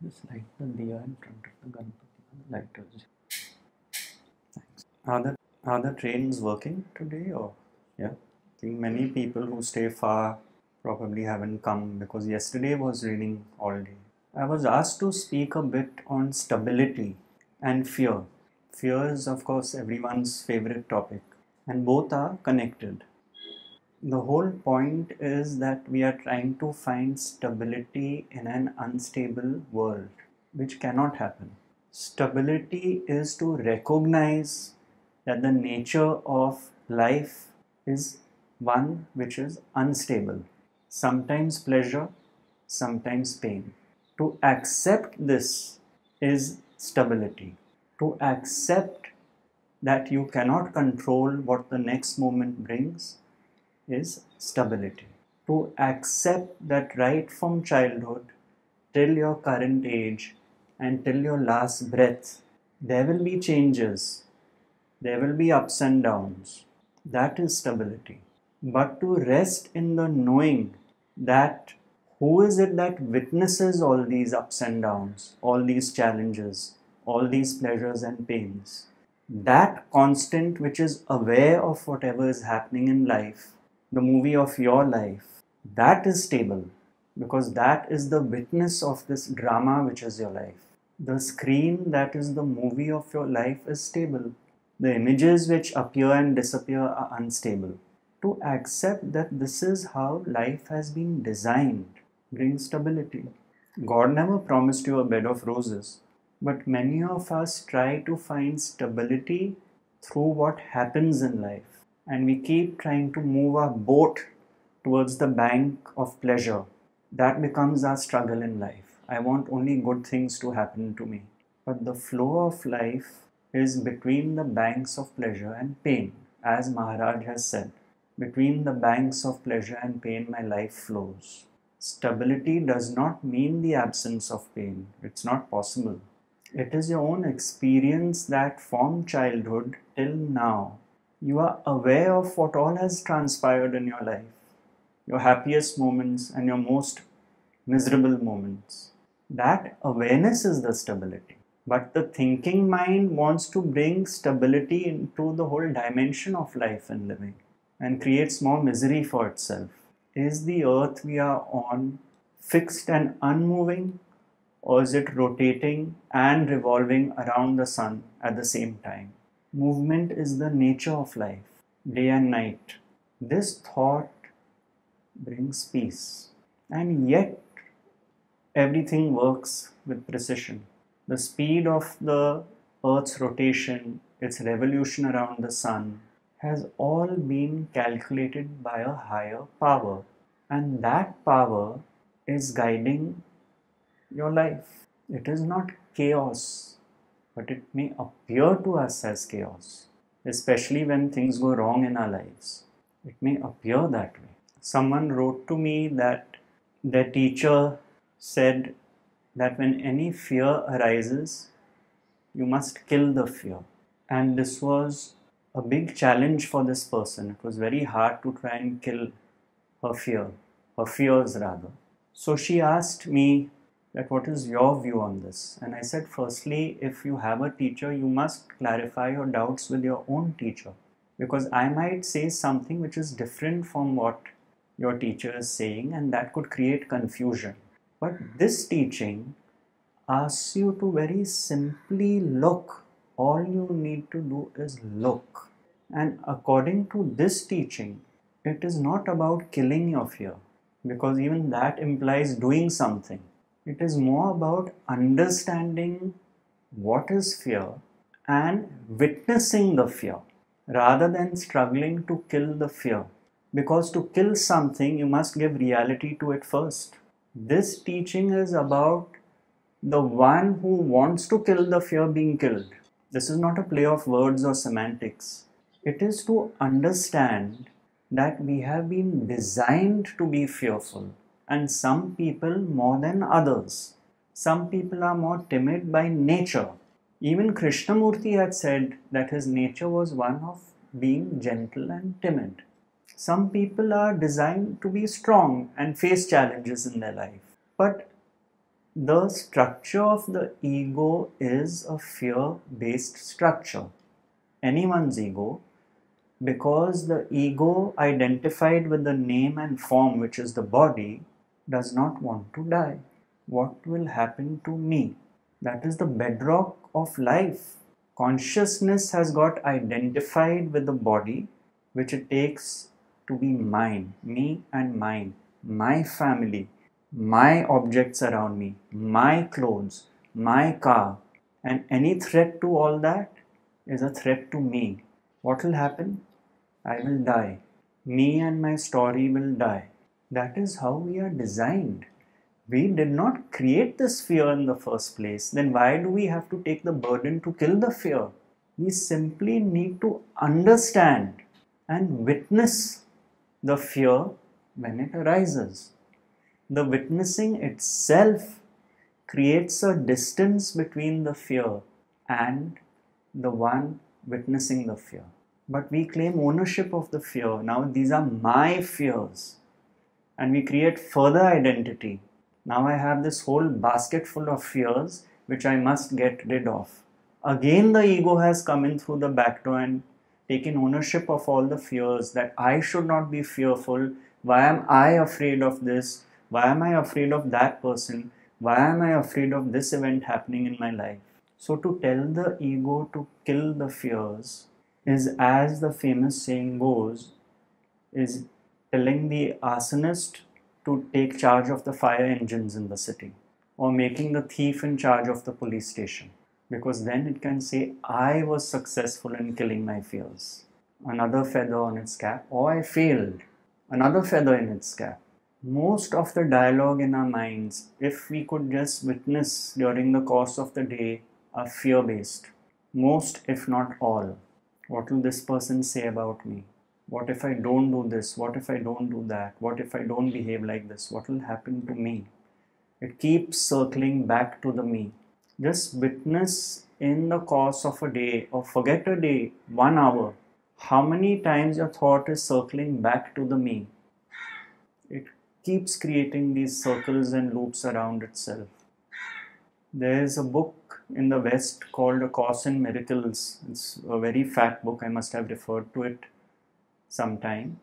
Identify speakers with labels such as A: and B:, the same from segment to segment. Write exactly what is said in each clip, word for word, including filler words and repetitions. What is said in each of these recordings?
A: Just light the diya in front of the Ganpati. The lighters. Thanks. Are the are the trains working today or yeah? I think many people who stay far probably haven't come because yesterday was raining all day. I was asked to speak a bit on stability and fear. Fear is of course everyone's favorite topic and both are connected. The whole point is that we are trying to find stability in an unstable world, which cannot happen. Stability is to recognize that the nature of life is one which is unstable, sometimes pleasure, sometimes pain. To accept this is stability. To accept that you cannot control what the next moment brings is stability. To accept that right from childhood till your current age and till your last breath, there will be changes, there will be ups and downs. That is stability. But to rest in the knowing that who is it that witnesses all these ups and downs, all these challenges, all these pleasures and pains? That constant which is aware of whatever is happening in life, the movie of your life, that is stable because that is the witness of this drama which is your life. The screen that is the movie of your life is stable. The images which appear and disappear are unstable. To accept that this is how life has been designed brings stability. God never promised you a bed of roses, but many of us try to find stability through what happens in life, and we keep trying to move our boat towards the bank of pleasure. That becomes our struggle in life. I want only good things to happen to me. But the flow of life is between the banks of pleasure and pain, as Maharaj has said. Between the banks of pleasure and pain, my life flows. Stability does not mean the absence of pain. It's not possible. It is your own experience that from childhood till now, you are aware of what all has transpired in your life, your happiest moments and your most miserable moments. That awareness is the stability. But the thinking mind wants to bring stability into the whole dimension of life and living and creates more misery for itself. Is the earth we are on fixed and unmoving, or is it rotating and revolving around the sun at the same time? Movement is the nature of life, day and night. This thought brings peace, and yet everything works with precision. The speed of the Earth's rotation, its revolution around the sun, has all been calculated by a higher power, and that power is guiding your life. It is not chaos, but it may appear to us as chaos, especially when things go wrong in our lives. It may appear that way. Someone wrote to me that their teacher said that when any fear arises, you must kill the fear. And this was a big challenge for this person. It was very hard to try and kill her fear, her fears rather. So she asked me that what is your view on this? And I said, firstly, if you have a teacher, you must clarify your doubts with your own teacher. Because I might say something which is different from what your teacher is saying, and that could create confusion. But this teaching asks you to very simply look. All you need to do is look. And according to this teaching, it is not about killing your fear, because even that implies doing something. It is more about understanding what is fear and witnessing the fear rather than struggling to kill the fear. Because to kill something, you must give reality to it first. This teaching is about the one who wants to kill the fear being killed. This is not a play of words or semantics. It is to understand that we have been designed to be fearful, and some people more than others. Some people are more timid by nature. Even Krishnamurti had said that his nature was one of being gentle and timid. Some people are designed to be strong and face challenges in their life. But The structure of the ego is a fear-based structure. Anyone's ego, because the ego identified with the name and form, which is the body, does not want to die. What will happen to me? That is the bedrock of life. Consciousness has got identified with the body, which it takes to be mine, me and mine, my family, my objects around me, my clothes, my car, and any threat to all that is a threat to me. What will happen? I will die. Me and my story will die. That is how we are designed. We did not create this fear in the first place. Then why do we have to take the burden to kill the fear? We simply need to understand and witness the fear when it arises. The witnessing itself creates a distance between the fear and the one witnessing the fear. But we claim ownership of the fear. Now these are my fears. And we create further identity. Now I have this whole basket full of fears which I must get rid of. Again the ego has come in through the back door and taken ownership of all the fears, that I should not be fearful. Why am I afraid of this? Why am I afraid of that person? Why am I afraid of this event happening in my life? So to tell the ego to kill the fears is, as the famous saying goes, is telling the arsonist to take charge of the fire engines in the city, or making the thief in charge of the police station, because then it can say, I was successful in killing my fears. Another feather on its cap, or I failed. Another feather in its cap. Most of the dialogue in our minds, if we could just witness during the course of the day, are fear-based. Most, if not all. What will this person say about me? What if I don't do this? What if I don't do that? What if I don't behave like this? What will happen to me? It keeps circling back to the me. Just witness in the course of a day, or forget a day, one hour, how many times your thought is circling back to the me. It keeps creating these circles and loops around itself. There is a book in the West called A Course in Miracles. It's a very fat book. I must have referred to it sometime.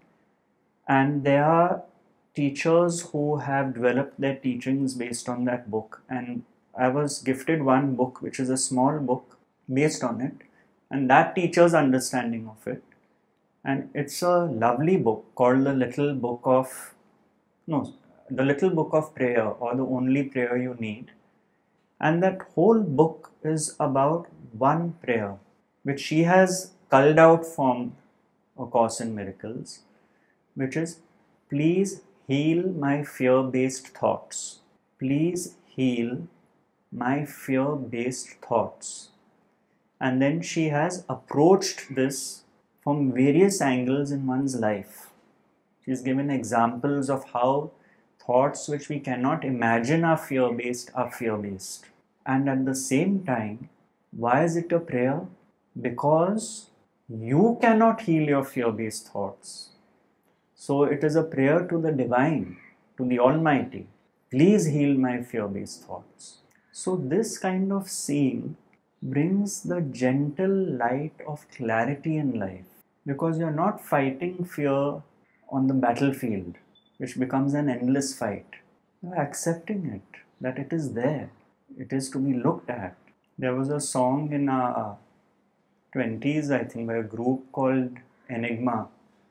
A: And there are teachers who have developed their teachings based on that book. And I was gifted one book, which is a small book based on it, and that teacher's understanding of it. And it's a lovely book called The Little Book of, no, The Little Book of Prayer, or The Only Prayer You Need. And that whole book is about one prayer, which she has culled out from A Course in Miracles, which is, please heal my fear-based thoughts. Please heal my fear-based thoughts. And then she has approached this from various angles in one's life. She's given examples of how thoughts which we cannot imagine are fear-based are fear-based. And at the same time, why is it a prayer? Because you cannot heal your fear-based thoughts. So it is a prayer to the divine, to the Almighty. Please heal my fear-based thoughts. So this kind of seeing brings the gentle light of clarity in life, because you're not fighting fear on the battlefield, which becomes an endless fight. You're accepting it, that it is there. It is to be looked at. There was a song in our twenties, I think, by a group called Enigma.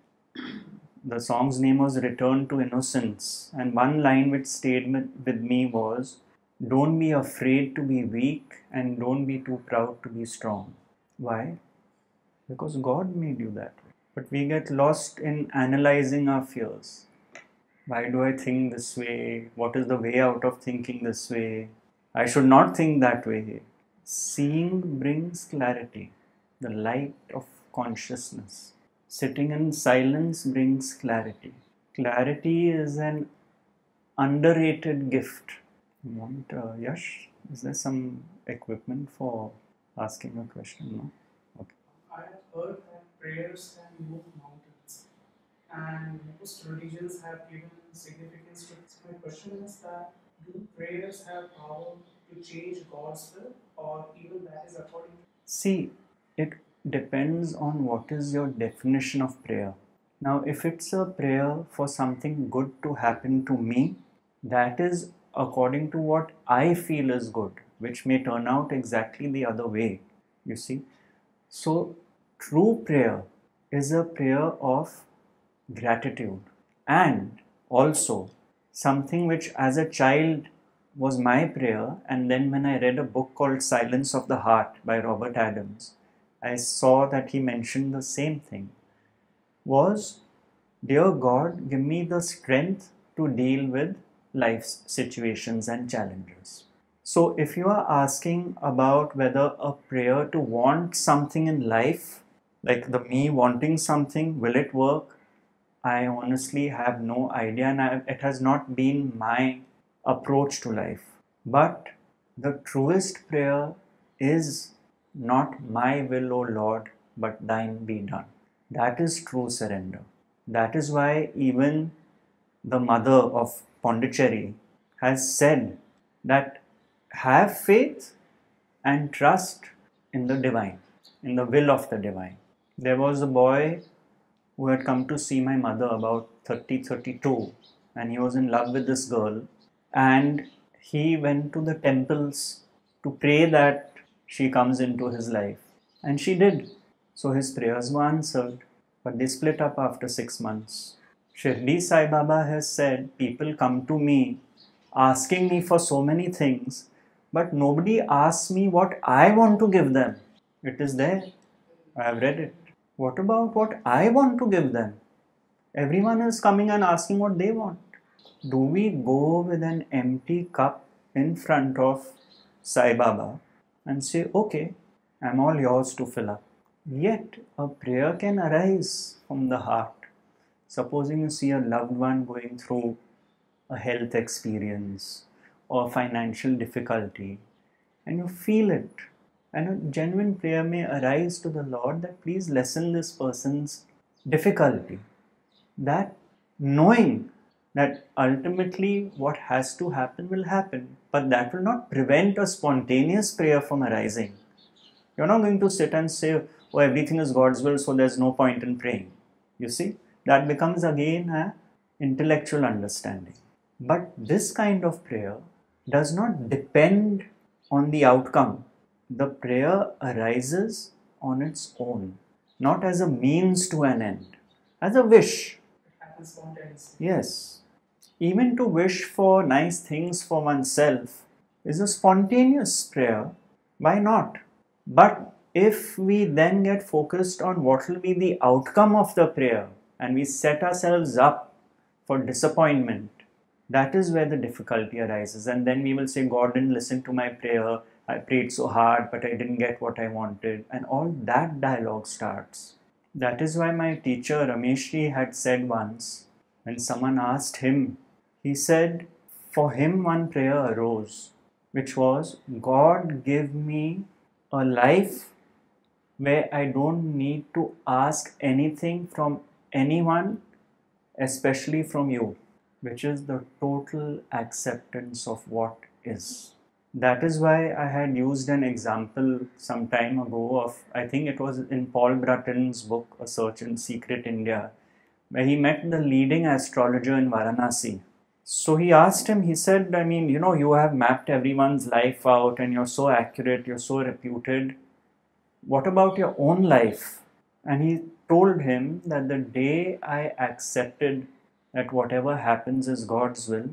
A: The song's name was Return to Innocence. And one line which stayed with me was, don't be afraid to be weak and don't be too proud to be strong. Why? Because God made you that way. But we get lost in analyzing our fears. Why do I think this way? What is the way out of thinking this way? I should not think that way. Seeing brings clarity, the light of consciousness. Sitting in silence brings clarity. Clarity is an underrated gift. You want, uh, Yash, is there some equipment for asking a question? No? Okay.
B: I have heard that prayers can move mountains, and most religions have given significance to this. My question is that Do prayers have power to change God's will, or even that is according to?
A: See, it depends on what is your definition of prayer. Now, if it's a prayer for something good to happen to me, that is according to what I feel is good, which may turn out exactly the other way, you see. So, true prayer is a prayer of gratitude, and also something which as a child was my prayer, and then when I read a book called Silence of the Heart by Robert Adams, I saw that he mentioned the same thing, was, Dear God, give me the strength to deal with life's situations and challenges. So, if you are asking about whether a prayer to want something in life, like the me wanting something, will it work? I honestly have no idea, and I, it has not been my approach to life. But the truest prayer is not my will, O Lord, but thine be done. That is true surrender. That is why even the mother of Pondicherry has said that have faith and trust in the divine, in the will of the divine. There was a boy who had come to see my mother about thirty, thirty-two, and he was in love with this girl, and he went to the temples to pray that she comes into his life, and she did. So his prayers were answered, but they split up after six months. Shirdi Sai Baba has said, people come to me asking me for so many things, but nobody asks me what I want to give them. It is there. I have read it. What about what I want to give them? Everyone is coming and asking what they want. Do we go with an empty cup in front of Sai Baba and say, okay, I'm all yours to fill up? Yet a prayer can arise from the heart. Supposing you see a loved one going through a health experience or financial difficulty, and you feel it, and a genuine prayer may arise to the Lord that please lessen this person's difficulty. That knowing that ultimately what has to happen will happen, but that will not prevent a spontaneous prayer from arising. You're not going to sit and say, oh, everything is God's will, so there's no point in praying. You see, that becomes again an intellectual understanding. But this kind of prayer does not depend on the outcome. The prayer arises on its own, not as a means to an end, as a wish.
B: It happens spontaneously.
A: Yes, even to wish for nice things for oneself is a spontaneous prayer. Why not? But if we then get focused on what will be the outcome of the prayer and we set ourselves up for disappointment, that is where the difficulty arises. And then we will say, God didn't listen to my prayer. I prayed so hard, but I didn't get what I wanted. And all that dialogue starts. That is why my teacher Rameshji had said once, when someone asked him, he said, for him one prayer arose, which was, God give me a life where I don't need to ask anything from anyone, especially from you, which is the total acceptance of what is. That is why I had used an example some time ago of, I think it was in Paul Brutton's book, A Search in Secret India, where he met the leading astrologer in Varanasi. So he asked him, he said, I mean, you know, you have mapped everyone's life out and you're so accurate, you're so reputed. What about your own life? And he told him that the day I accepted that whatever happens is God's will,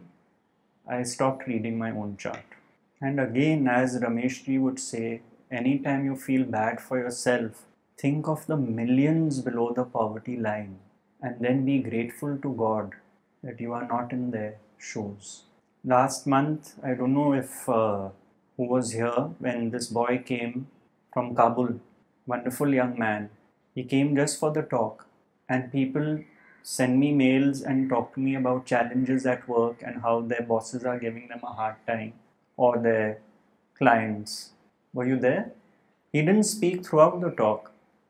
A: I stopped reading my own chart. And again, as Rameshji would say, anytime you feel bad for yourself, think of the millions below the poverty line and then be grateful to God that you are not in their shoes. Last month, I don't know if uh, who was here when this boy came from Kabul, wonderful young man. He came just for the talk, and people send me mails and talk to me about challenges at work and how their bosses are giving them a hard time, or their clients. Were you there? He didn't speak throughout the talk,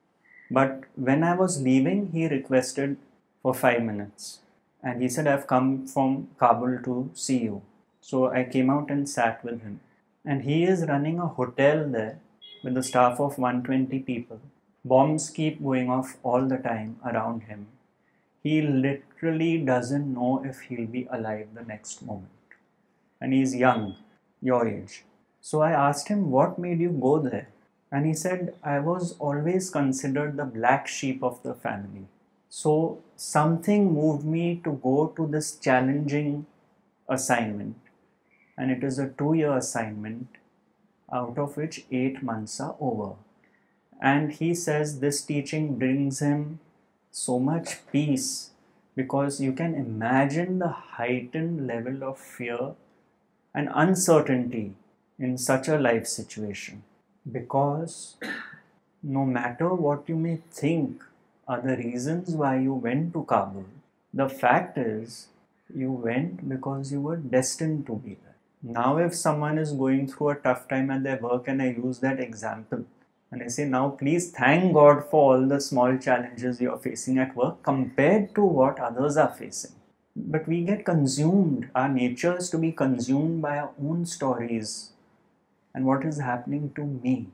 A: but when I was leaving, he requested for five minutes. And he said, I've come from Kabul to see you. So I came out and sat with him. And he is running a hotel there with a staff of one hundred twenty people. Bombs keep going off all the time around him. He literally doesn't know if he'll be alive the next moment. And he's young, your age. So I asked him, what made you go there? And he said, I was always considered the black sheep of the family. So something moved me to go to this challenging assignment. And it is a two-year assignment, out of which eight months are over. And he says this teaching brings him so much peace, because you can imagine the heightened level of fear and uncertainty in such a life situation. Because no matter what you may think are the reasons why you went to Kabul, the fact is you went because you were destined to be there. Now if someone is going through a tough time at their work, and I use that example, and I say, now please thank God for all the small challenges you are facing at work compared to what others are facing. But we get consumed. Our nature is to be consumed by our own stories and what is happening to me.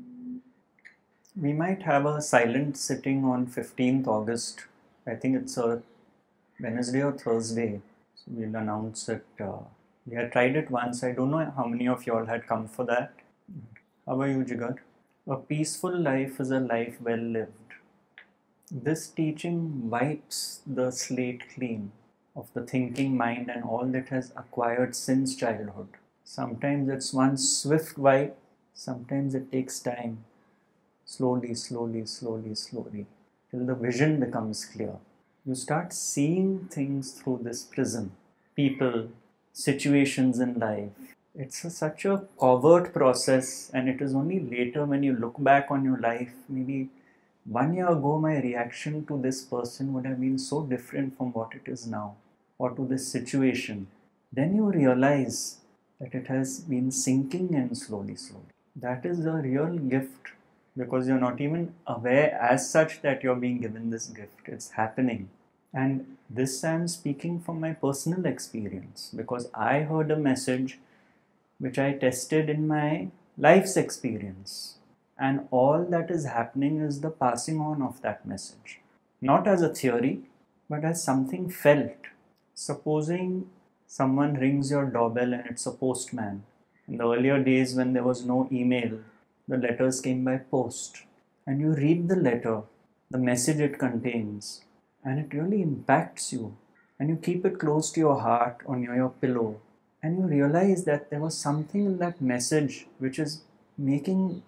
A: We might have a silent sitting on fifteenth August. I think it's a Wednesday or Thursday. So we'll announce it. Uh, we had tried it once. I don't know how many of you all had come for that. How are you, Jigar? A peaceful life is a life well lived. This teaching wipes the slate clean of the thinking mind and all that has acquired since childhood. Sometimes it's one swift wipe, sometimes it takes time. Slowly, slowly, slowly, slowly, till the vision becomes clear. You start seeing things through this prism. People, situations in life. It's a, such a covert process, and it is only later when you look back on your life, maybe one year ago my reaction to this person would have been so different from what it is now, or to this situation. Then you realize that it has been sinking in slowly, slowly. That is a real gift, because you're not even aware as such that you're being given this gift. It's happening. And this I'm speaking from my personal experience, because I heard a message which I tested in my life's experience. And all that is happening is the passing on of that message. Not as a theory, but as something felt. Supposing someone rings your doorbell and it's a postman. In the earlier days when there was no email, the letters came by post. And you read the letter, the message it contains, and it really impacts you. And you keep it close to your heart on your, your pillow. And you realize that there was something in that message which is making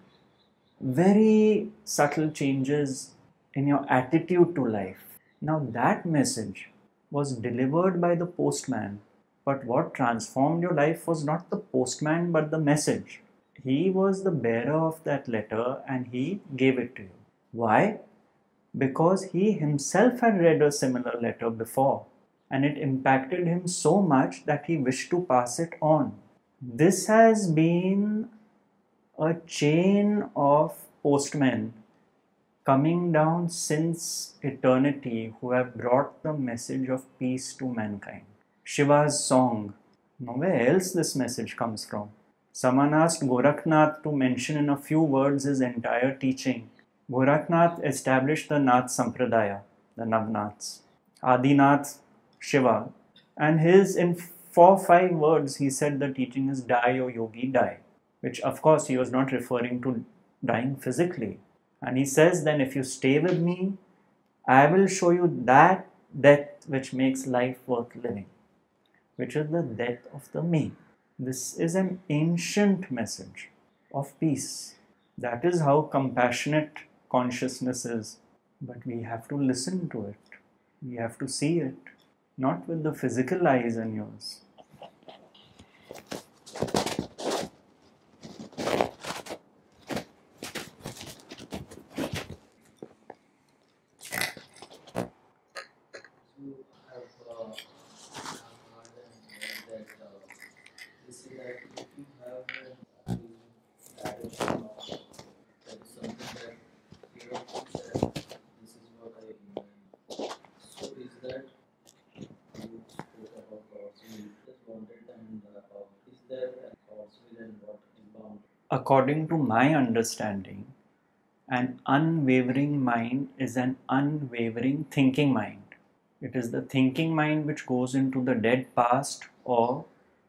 A: very subtle changes in your attitude to life. Now that message was delivered by the postman, but what transformed your life was not the postman but the message. He was the bearer of that letter and he gave it to you. Why? Because he himself had read a similar letter before, and it impacted him so much that he wished to pass it on. This has been a chain of postmen coming down since eternity who have brought the message of peace to mankind. Shiva's song, nowhere else this message comes from. Someone asked Gorakhnath to mention in a few words his entire teaching. Gorakhnath established the Nath Sampradaya, the Navnaths. Adinath, Shiva. And his, in four five words, he said the teaching is die, O yogi, die. Which of course he was not referring to dying physically. And he says, then if you stay with me, I will show you that death which makes life worth living, which is the death of the me. This is an ancient message of peace. That is how compassionate consciousness is. But we have to listen to it. We have to see it, not with the physical eyes and ears. according to my understanding, an unwavering mind is an unwavering thinking mind. It is the thinking mind which goes into the dead past or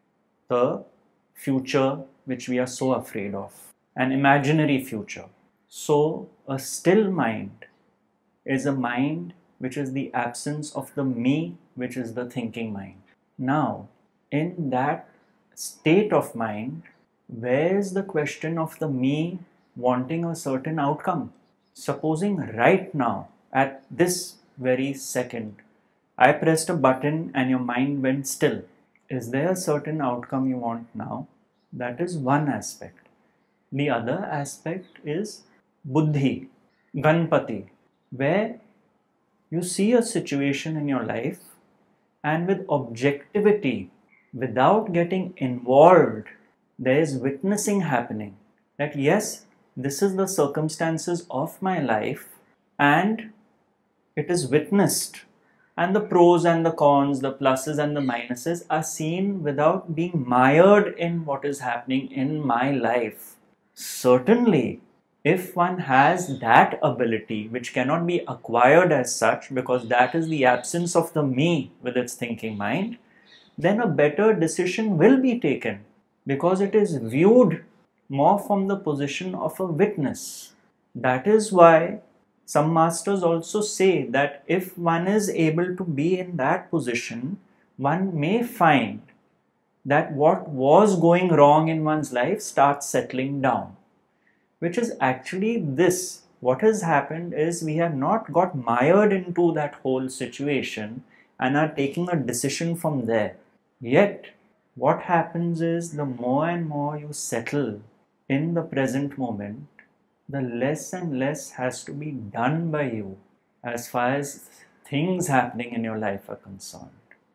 A: the future which we are so afraid of, an imaginary future. So, a still mind is a mind which is the absence of the me, which is the thinking mind. Now, in that state of mind, where is the question of the me wanting a certain outcome? Supposing right now, at this very second, I pressed a button and your mind went still. Is there a certain outcome you want now? That is one aspect. The other aspect is Buddhi, Ganpati, where you see a situation in your life and with objectivity, without getting involved, there is witnessing happening that yes, this is the circumstances of my life and it is witnessed, and the pros and the cons, the pluses and the minuses are seen without being mired in what is happening in my life. Certainly, if one has that ability, which cannot be acquired as such because that is the absence of the me with its thinking mind, then a better decision will be taken because it is viewed more from the position of a witness. That is why some masters also say that if one is able to be in that position, one may find that what was going wrong in one's life starts settling down. Which is actually this. What has happened is we have not got mired into that whole situation and are taking a decision from there. Yet, what happens is the more and more you settle in the present moment, the less and less has to be done by you as far as things happening in your life are concerned.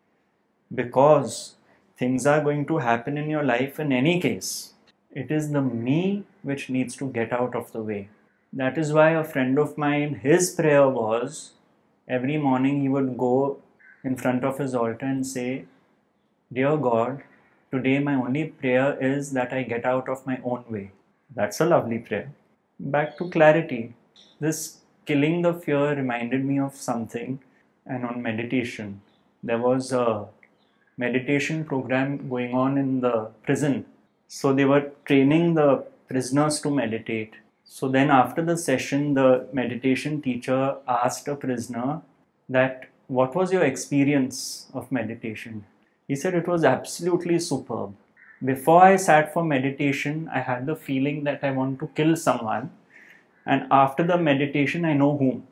A: Because things are going to happen in your life in any case. It is the me which needs to get out of the way. That is why a friend of mine, his prayer was, every morning he would go in front of his altar and say, Dear God, today my only prayer is that I get out of my own way. That's a lovely prayer. Back to clarity. This killing the fear reminded me of something, and on meditation. There was a meditation program going on in the prison. So they were training the prisoners to meditate. So then after the session, the meditation teacher asked a prisoner that, what was your experience of meditation? He said it was absolutely superb. Before I sat for meditation, I had the feeling that I want to kill someone. And after the meditation, I know whom.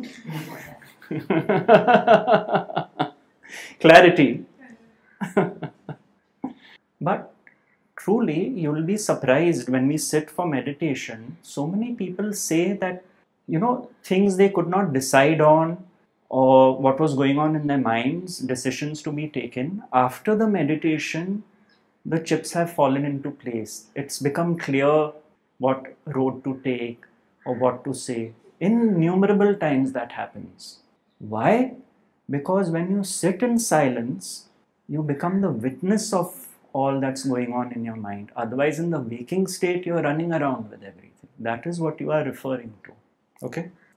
A: Clarity. But truly, you will be surprised when we sit for meditation. So many people say that, you know, things they could not decide on or what was going on in their minds, decisions to be taken. After the meditation, the chips have fallen into place. It's become clear what road to take or what to say. Innumerable times that happens. Why? Because when you sit in silence, you become the witness of all that's going on in your mind. Otherwise, in the waking state, you're running around with everything. That is what you are referring to. Okay?